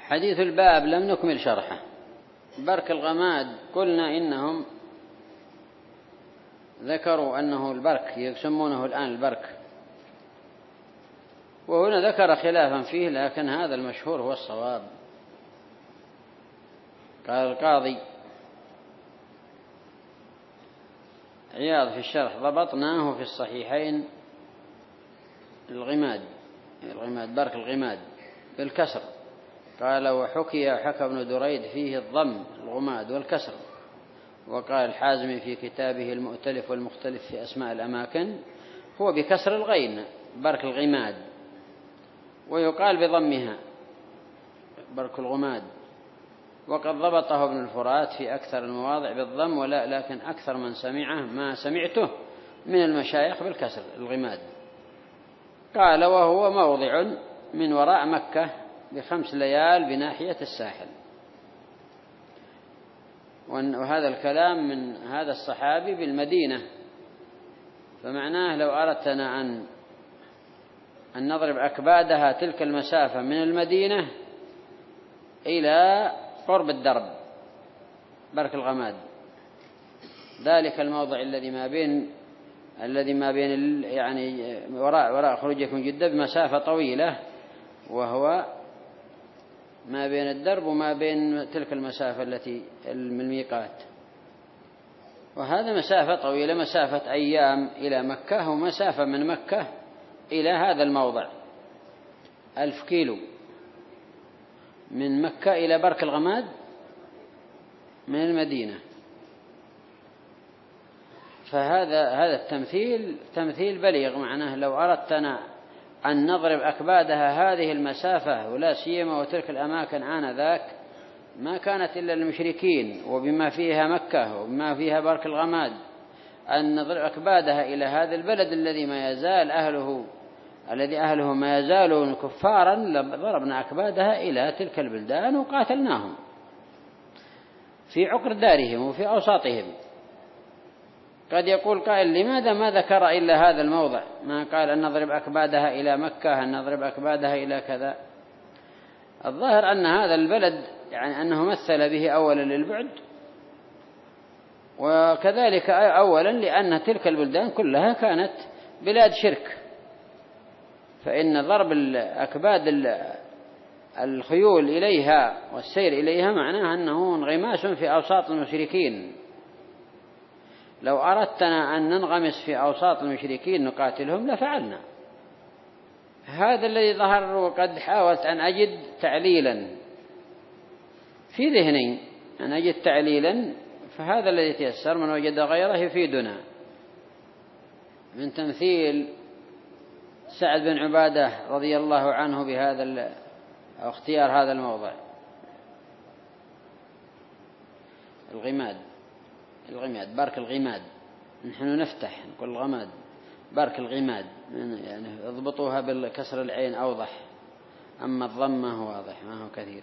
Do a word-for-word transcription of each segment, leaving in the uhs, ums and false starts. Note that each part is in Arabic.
حديث الباب لم نكمل شرحه. برك الغماد قلنا إنهم ذكروا أنه البرك يسمونه الآن البرك، وهنا ذكر خلافا فيه، لكن هذا المشهور هو الصواب. قال القاضي عياض في الشرح: ضبطناه في الصحيحين الغماد، الغماد برك الغماد بالكسر. قال: وحكي حكى ابن دريد فيه الضم الغماد والكسر. وقال الحازمي في كتابه المؤتلف والمختلف في أسماء الأماكن هو بكسر الغين برك الغماد، ويقال بضمها برك الغماد. وقد ضبطه ابن الفرات في أكثر المواضع بالضم، ولا لكن أكثر من سمعه ما سمعته من المشايخ بالكسر الغماد. قال: وهو موضع من وراء مكة بخمس ليال بناحية الساحل. وهذا الكلام من هذا الصحابي بالمدينة، فمعناه لو أردتنا أن أن نضرب أكبادها تلك المسافة من المدينة إلى قرب الدرب برك الغماد، ذلك الموضع الذي ما بين الذي ما بين يعني وراء وراء خروجكم جدة بمسافة طويلة، وهو ما بين الدرب وما بين تلك المسافة التي من الميقات. وهذا مسافة طويلة، مسافة أيام إلى مكة، ومسافة من مكة إلى هذا الموضع ألف كيلو، من مكة إلى برك الغماد من المدينة. فهذا هذا التمثيل تمثيل بليغ، معناه لو أردتنا أن نضرب أكبادها هذه المسافة، ولا سيما وتلك الأماكن آنذاك ما كانت إلا للمشركين، وبما فيها مكة وبما فيها برك الغماد، أن نضرب أكبادها إلى هذا البلد الذي ما يزال أهله الذي أهله ما يزالون كفارا، ضربنا أكبادها إلى تلك البلدان وقاتلناهم في عقر دارهم وفي أوساطهم. قد يقول قائل: لماذا ما ذكر إلا هذا الموضع؟ ما قال أن نضرب أكبادها إلى مكة، أن نضرب أكبادها إلى كذا. الظاهر أن هذا البلد يعني أنه مثل به أولا للبعد، وكذلك أولا لأن تلك البلدان كلها كانت بلاد شرك، فإن ضرب الأكباد الخيول إليها والسير إليها معناه أنه انغماس في أوساط المشركين. لو أردتنا أن ننغمس في أوساط المشركين نقاتلهم لفعلنا. هذا الذي ظهر، وقد حاولت أن أجد تعليلا في ذهني، أن أجد تعليلا، فهذا الذي تيسر، من وجد غيره يفيدنا، من تمثيل سعد بن عبادة رضي الله عنه بهذا أو اختيار هذا الموضع الغماد الغماد بارك الغماد. نحن نفتح نقول الغماد بارك الغماد، يعني اضبطوها بالكسر العين أوضح، أما الضمة واضح ما هو كثير.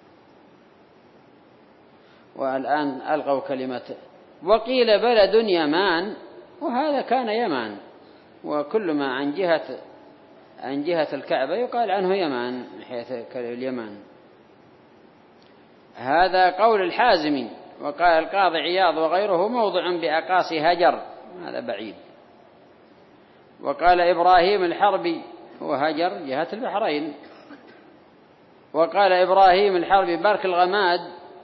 والآن ألغوا كلمة. وقيل بلد يمان، وهذا كان يمان، وكل ما عن جهة عن جهة الكعبة يقال عنه يمان من حيث اليمان. هذا قول الحازمي. وقال القاضي عياض وغيره: موضع بأقاصي هجر، هذا بعيد. وقال إبراهيم الحربي: هو هجر جهة البحرين. وقال إبراهيم الحربي: برك الغماد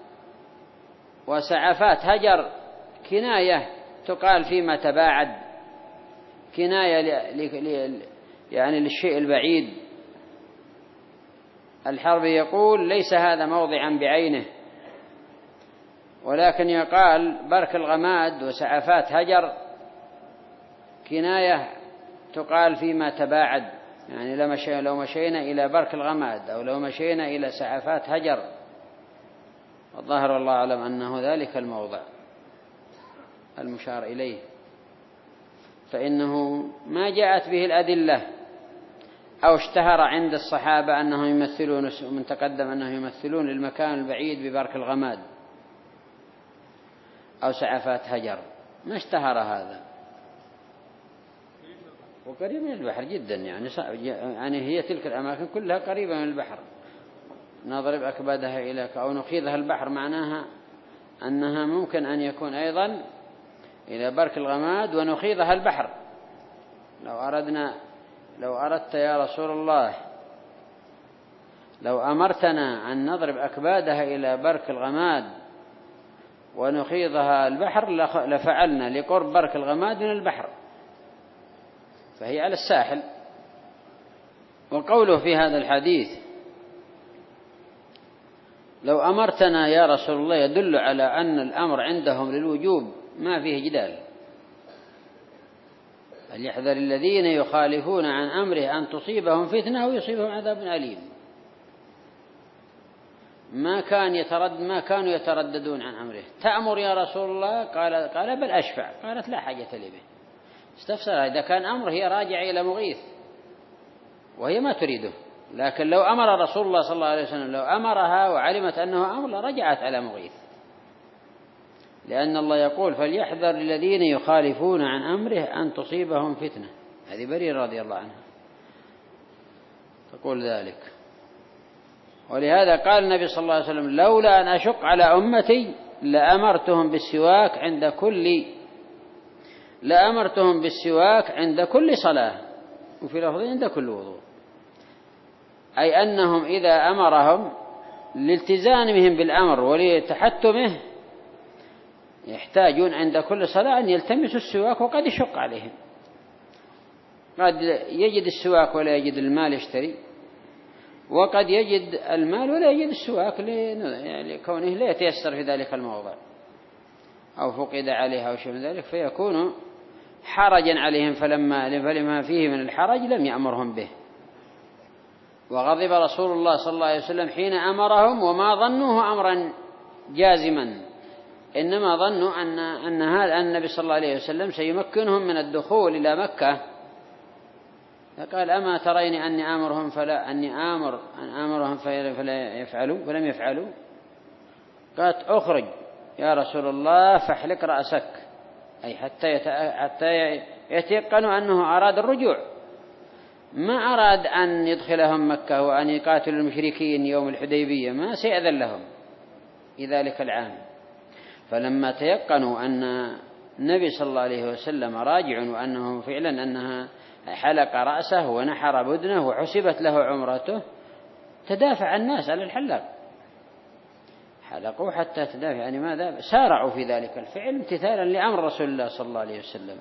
وسعفات هجر كناية تقال فيما تباعد، كناية يعني للشيء البعيد. الحربي يقول: ليس هذا موضعا بعينه، ولكن يقال برك الغماد وسعفات هجر كناية تقال فيما تباعد، يعني لو مشينا إلى برك الغماد أو لو مشينا إلى سعفات هجر. والظاهر والله أعلم أنه ذلك الموضع المشار إليه، فإنه ما جاءت به الأدلة أو اشتهر عند الصحابة أنهم يمثلون، من تقدم أنهم يمثلون المكان البعيد ببرك الغماد أو سعفات هجر، ما اشتهر هذا. وقريب من البحر جدا، يعني يعني هي تلك الأماكن كلها قريبة من البحر. نضرب أكبادها إلى أو نخيضها البحر، معناها أنها ممكن أن يكون أيضا إلى برك الغماد ونخيضها البحر. لو أردنا لو أردت يا رسول الله لو أمرتنا أن نضرب أكبادها إلى برك الغماد ونخيضها البحر لفعلنا، لقرب برك الغماد من البحر، فهي على الساحل. وقوله في هذا الحديث لو أمرتنا يا رسول الله يدل على أن الأمر عندهم للوجوب، ما فيه جدال. فليحذر الذين يخالفون عن أمره أن تصيبهم فتنة أو يصيبهم عذاب أليم. ما كان يترد ما كانوا يترددون عن أمره. تأمر يا رسول الله؟ قال قال بل أشفع. قالت لا حاجة لي به. استفسر إذا كان أمر هي راجعة إلى مغيث وهي ما تريده. لكن لو أمر رسول الله صلى الله عليه وسلم لو أمرها وعلمت أنه أمر لرجعت على مغيث، لأن الله يقول فليحذر الذين يخالفون عن أمره أن تصيبهم فتنة. هذه بريرة رضي الله عنها تقول ذلك. ولهذا قال النبي صلى الله عليه وسلم لولا أن أشق على أمتي لأمرتهم بالسواك عند كل لأمرتهم بالسواك عند كل صلاة، وفي لفظ عند كل وضوء، أي أنهم إذا أمرهم لالتزامهم بالأمر ولتحتمه يحتاجون عند كل صلاة أن يلتمسوا السواك، وقد يشق عليهم، قد يجد السواك ولا يجد المال يشتري، وقد يجد المال ولا يجد السواك لكونه لا يتيسر في ذلك الموضع أو فقد عليها أو شيء من ذلك، فيكون حرجا عليهم، فلما فلما فيه من الحرج لم يأمرهم به. وغضب رسول الله صلى الله عليه وسلم حين أمرهم، وما ظنوه أمرا جازما، إنما ظنوا أن أن هذا النبي صلى الله عليه وسلم سيمكنهم من الدخول إلى مكة، فقال أما ترين أني آمرهم فلا أني آمر أن آمرهم فلا يفعلوا فلم يفعلوا. قالت أخرج يا رسول الله فاحلق رأسك، أي حتى حتى يتيقنوا أنه أراد الرجوع، ما أراد أن يدخلهم مكة وأن يقاتلوا المشركين يوم الحديبية، ما سيأذن لهم في ذلك العام. فلما تيقنوا أن النبي صلى الله عليه وسلم راجع وأنه فعلا أنها حلق رأسه ونحر بدنه وحسبت له عمرته، تدافع الناس على الحلاق، حلقوا حتى تدافع، يعني ماذا سارعوا في ذلك الفعل امتثالا لأمر رسول الله صلى الله عليه وسلم،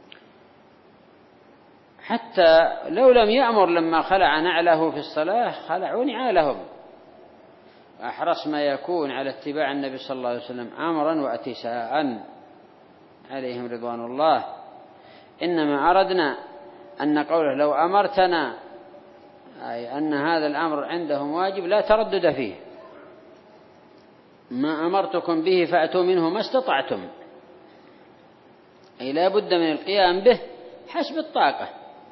حتى لو لم يأمر لما خلع نعله في الصلاة خلعوا نعالهم. أحرص ما يكون على اتباع النبي صلى الله عليه وسلم أمرا واتساء عليهم رضوان الله. إنما أردنا أن قوله لو أمرتنا، أي أن هذا الأمر عندهم واجب لا تردد فيه، ما أمرتكم به فأتوا منه ما استطعتم، أي لا بد من القيام به حسب الطاقة.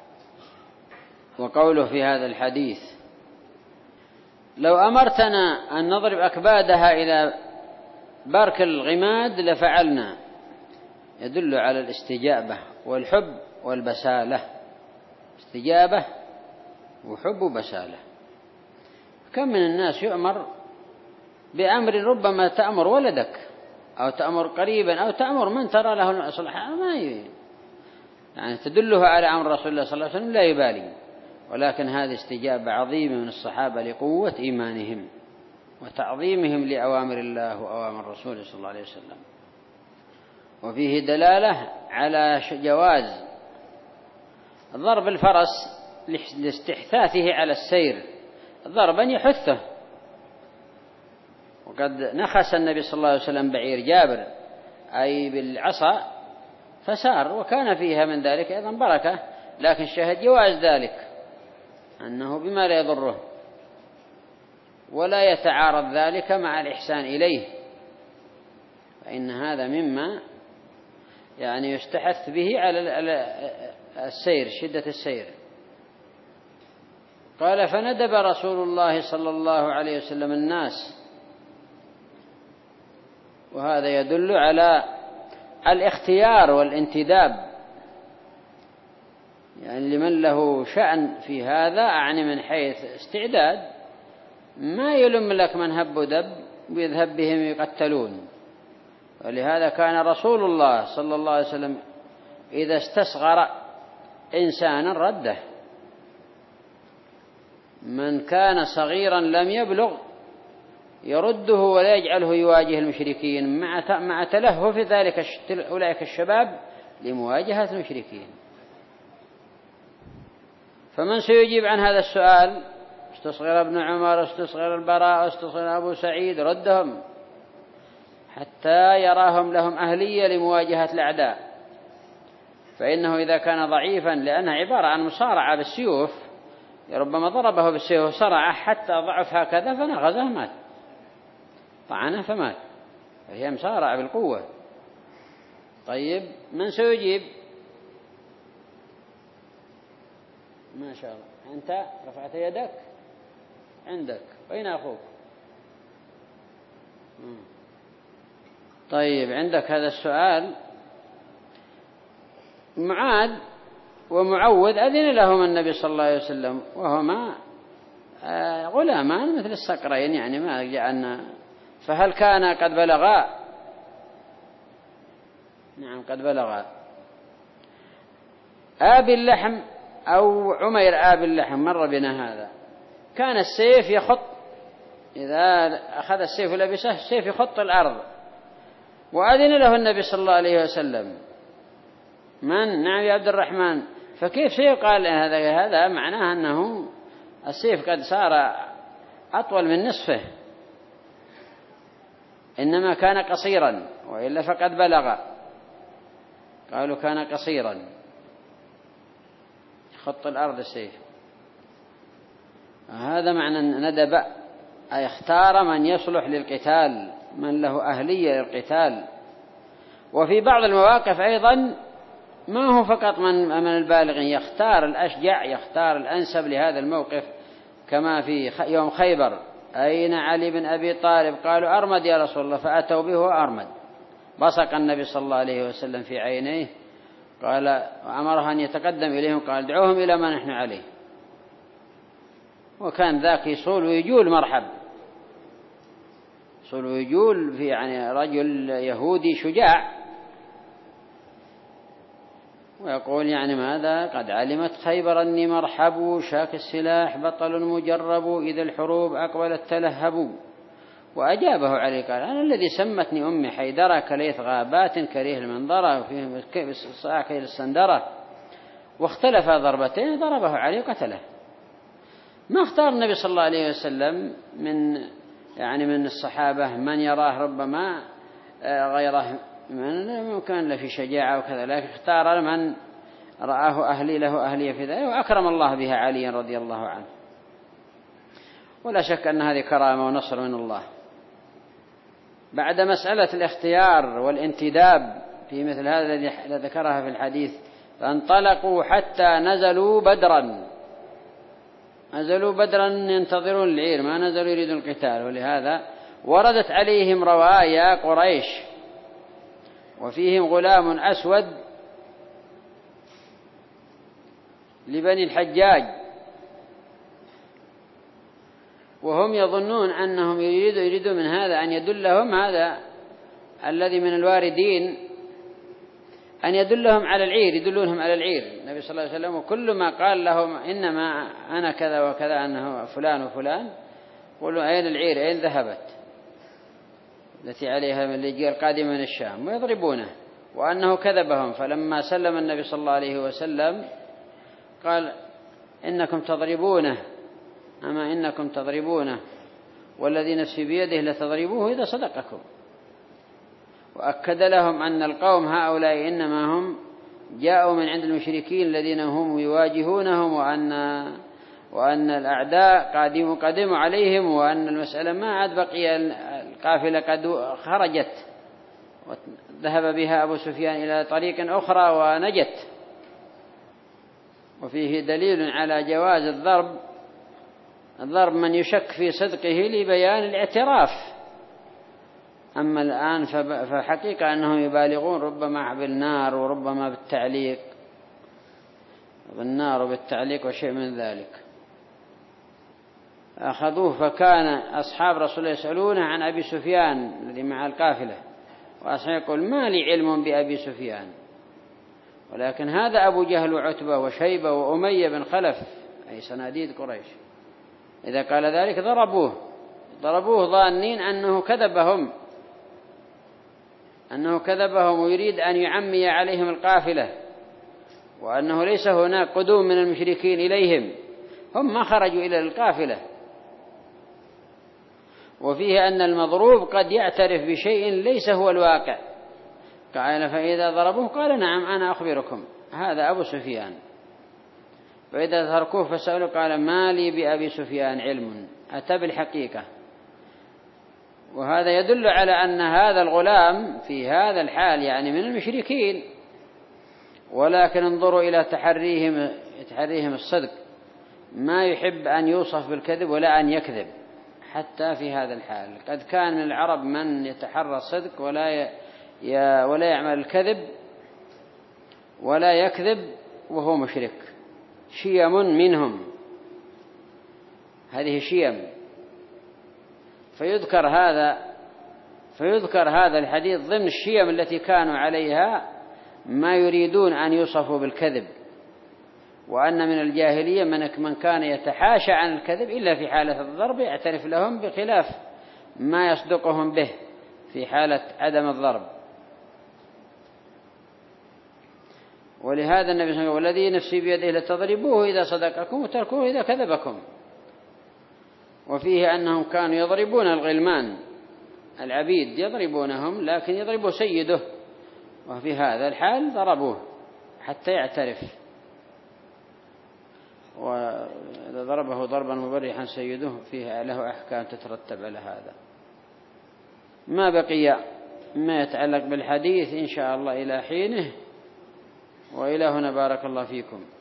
وقوله في هذا الحديث لو أمرتنا أن نضرب أكبادها إلى برك الغماد لفعلنا، يدل على الاستجابة والحب والبسالة، استجابة وحب وبسالة. كم من الناس يؤمر بأمر ربما تأمر ولدك أو تأمر قريبا أو تأمر من ترى له المصلحة، ما يعني تدله على أمر رسول الله صلى الله عليه وسلم لا يبالي، ولكن هذه استجابة عظيمة من الصحابة لقوة إيمانهم وتعظيمهم لأوامر الله وأوامر رسوله صلى الله عليه وسلم. وفيه دلالة على جواز ضرب الفرس لاستحثاثه على السير ضربا يحثه. وقد نخس النبي صلى الله عليه وسلم بعير جابر أي بالعصا فسار، وكان فيها من ذلك أيضا بركة، لكن شهد جواز ذلك أنه بما لا يضره ولا يتعارض ذلك مع الإحسان إليه، فإن هذا مما يعني يستحث به على السير، شدة السير. قال فندب رسول الله صلى الله عليه وسلم الناس، وهذا يدل على الاختيار والانتداب، يعني لمن له شأن في هذا، أعني من حيث استعداد ما يلم لك من هب ودب ويذهب بهم يقتلون. ولهذا كان رسول الله صلى الله عليه وسلم إذا استصغر إنسانا رده، من كان صغيرا لم يبلغ يرده ولا يجعله يواجه المشركين مع مع تلهف ذلك أولئك الشباب لمواجهة المشركين. فمن سيجيب عن هذا السؤال؟ استصغر ابن عمر، استصغر البراء، استصغر أبو سعيد، ردهم حتى يراهم لهم أهلية لمواجهة الأعداء. فإنه إذا كان ضعيفا، لأنها عبارة عن مصارعة بالسيوف، ربما ضربه بالسيوف صرعه حتى ضعف هكذا فنغزه مات، طعنه فمات، فهي مصارعة بالقوة. طيب من سيجيب؟ ما شاء الله، أنت رفعت يدك عندك، أين أخوك؟ طيب عندك هذا السؤال. معاذ ومعوذ أذن لهم النبي صلى الله عليه وسلم وهما غلامان مثل الصقرين، يعني ما جعلنا. فهل كان قد بلغا؟ نعم قد بلغا. آب اللحم أو عمير آب اللحم مر بنا هذا، كان السيف يخط، إذا أخذ السيف ولبسه السيف يخط الأرض، وأذن له النبي صلى الله عليه وسلم. من؟ نعم يا عبد الرحمن. فكيف سيقال هذا؟ هذا معناه أنه السيف قد صار أطول من نصفه، إنما كان قصيرا، وإلا فقد بلغ. قالوا كان قصيرا خط الأرض السيف. هذا معنى ندب، أي اختار من يصلح للقتال، من له أهلية للقتال. وفي بعض المواقف أيضا ما هو فقط من من البالغين، يختار الأشجع، يختار الأنسب لهذا الموقف، كما في يوم خيبر: أين علي بن أبي طالب؟ قالوا أرمد يا رسول الله، فأتوا به أرمد، بصق النبي صلى الله عليه وسلم في عينيه، قال وأمره أن يتقدم إليهم، قال دعوهم إلى ما نحن عليه. وكان ذاك يصول ويجول مرحب، يصول ويجول في يعني رجل يهودي شجاع، ويقول يعني ماذا؟ قد علمت خيبر أني مرحب، شاك السلاح بطل مجرب، إذا الحروب أقبلت تلهب. وأجابه عليه قال أنا الذي سمتني أمي حيدرة، كليث غابات كريه المنظرة، وفيه صاعك السندرة. واختلف ضربتين ضربه عليه وقتله. ما اختار النبي صلى الله عليه وسلم من يعني من الصحابة من يراه ربما غيره من ممكن له في شجاعة وكذا، لكن اختار من رآه أهلي له أهلية في ذلك، وأكرم الله بها علي رضي الله عنه. ولا شك أن هذه كرامة ونصر من الله. بعد مسألة الاختيار والانتداب في مثل هذا الذي ذكرها في الحديث: فانطلقوا حتى نزلوا بدرا، نزلوا بدرا ينتظرون العير، ما نزلوا يريدون القتال. ولهذا وردت عليهم روايا قريش، وفيهم غلام أسود لبني الحجاج، وهم يظنون أنهم يريدوا يريدوا من هذا أن يدلهم، هذا الذي من الواردين، أن يدلهم على العير، يدلونهم على العير النبي صلى الله عليه وسلم. وكل ما قال لهم إنما أنا كذا وكذا، أنه فلان وفلان، قولوا أين العير؟ أين ذهبت التي عليها من اللي القادم من الشام؟ ويضربونه، وأنه كذبهم. فلما سلم النبي صلى الله عليه وسلم قال إنكم تضربونه، أما إنكم تضربونه والذي نفسي بيده لتضربوه إذا صدقكم. وأكد لهم أن القوم هؤلاء إنما هم جاءوا من عند المشركين الذين هم يواجهونهم، وأن وأن الأعداء قادموا قدموا عليهم، وأن المسألة ما عاد بقي، القافلة قد خرجت وذهب بها أبو سفيان إلى طريق أخرى ونجت. وفيه دليل على جواز الضرب الضرب من يشك في صدقه لبيان الاعتراف. أما الآن فحقيقة أنهم يبالغون، ربما بالنار وربما بالتعليق، بالنار وبالتعليق وشيء من ذلك. أخذوه، فكان أصحاب رسول الله يسألونه عن أبي سفيان الذي مع القافلة، وأصحابه يقول ما لي علم بأبي سفيان، ولكن هذا أبو جهل وعتبة وشيبة وأمية بن خلف، أي صناديد قريش. إذا قال ذلك ضربوه ضربوه ظانين أنه كذبهم أنه كذبهم ويريد أن يعمي عليهم القافلة، وأنه ليس هناك قدوم من المشركين إليهم، هم ما خرجوا إلى القافلة. وفيه أن المضروب قد يعترف بشيء ليس هو الواقع، قال فإذا ضربوه قال نعم أنا أخبركم هذا أبو سفيان، فإذا تركوه فسألوا قال ما لي بأبي سفيان علم، أتى بالحقيقة. وهذا يدل على أن هذا الغلام في هذا الحال يعني من المشركين، ولكن انظروا إلى تحريهم تحريهم الصدق، ما يحب أن يوصف بالكذب ولا أن يكذب حتى في هذا الحال. قد كان من العرب من يتحرى الصدق ولا ي... ولا يعمل الكذب ولا يكذب وهو مشرك، شيم منهم، هذه شيم. فيذكر هذا فيذكر هذا الحديث ضمن الشيم التي كانوا عليها، ما يريدون أن يوصفوا بالكذب، وأن من الجاهلية من كان يتحاشى عن الكذب إلا في حالة الضرب يعترف لهم بخلاف ما يصدقهم به في حالة عدم الضرب. ولهذا النبي صلى الله عليه وسلم والذي نفسي بيده لتضربوه إذا صدقكم وتركوه إذا كذبكم. وفيه أنهم كانوا يضربون الغلمان العبيد، يضربونهم لكن يضربوا سيده، وفي هذا الحال ضربوه حتى يعترف، وإذا ضربه ضربا مبرحا سيده فيه له أحكام تترتب على هذا. ما بقي ما يتعلق بالحديث إن شاء الله إلى حينه، وإلى هنا بارك الله فيكم.